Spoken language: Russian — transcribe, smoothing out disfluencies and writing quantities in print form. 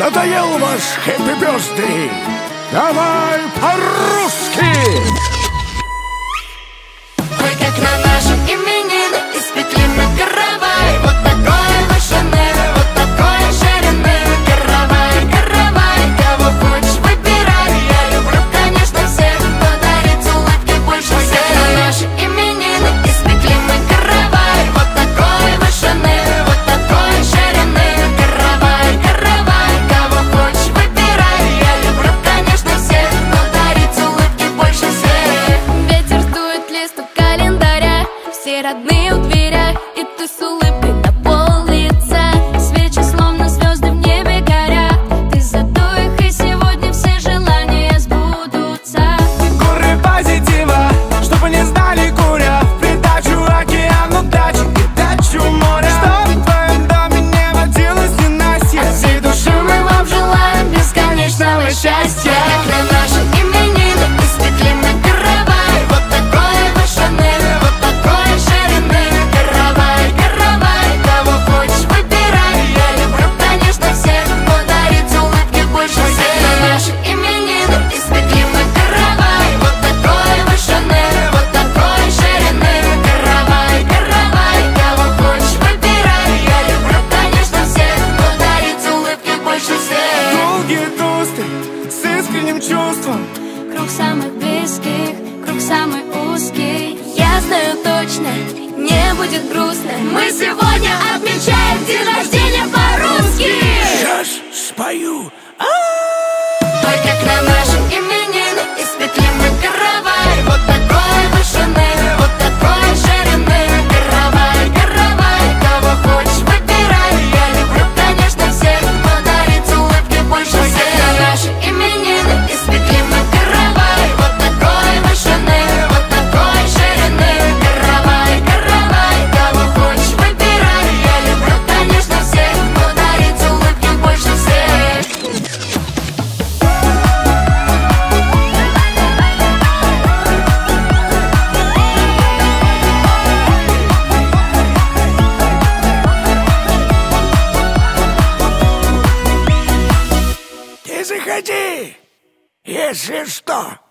Надоел ваш Happy Birthday? Давай по-русски! Ой, как на наши именины испекли мы каравай. Вот такой вышины, вот такой ширины. Каравай, каравай, кого хочешь выбирай. Я люблю, конечно, всех, кто дарит улыбки больше всех. На наши именины испекли мы каравай. Вот такой вышины, вот такой ширины. Каравай, каравай, кого хочешь выбирай. Я люблю, конечно, всех, кто дарит улыбки больше всех. Ветер дует лист у календаря, все родные у дверях, и ты с улыбкой на пол лица. Свечи словно звезды в небе горят, ты задуй их, и сегодня все желания сбудутся. Горы позитива, чтобы не знали куря. В придачу океану дачи и дачу моря. Чтоб в твоем доме не водилось ненастья. От всей души мы вам желаем бесконечного счастья. Как на наши именины испекли мы каравай. Вот такой вышины, вот такой ширины. Каравай, каравай, кого хочешь выбирай. Я люблю, конечно, всех, кто дарит улыбки больше всех. На наши именины испекли мы каравай. Вот такой вышины, вот такой ширины. Каравай, каравай, кого хочешь выбирай. Я люблю, конечно, всех, кто дарит улыбки больше всех. Долгие тосты с искренним чувством. Круг самых близких, круг самый узкий. Я знаю точно, не будет грустно. Мы сегодня отмечаем день рождения по-русски. Сейчас спою. Ой, как на наши именины испекли мы каравай. Вот такой вышины, вот такой ширины. Каравай, каравай, кого хочешь выбирай. Я люблю, конечно, всех, кто дарит улыбки больше всех. На наши именины испекли мы каравай. Вот такой вышины, вот такой ширины. Каравай, каравай, кого хочешь выбирай. Я люблю, конечно, всех, кто дарит улыбки больше всех. Ты заходи, если что.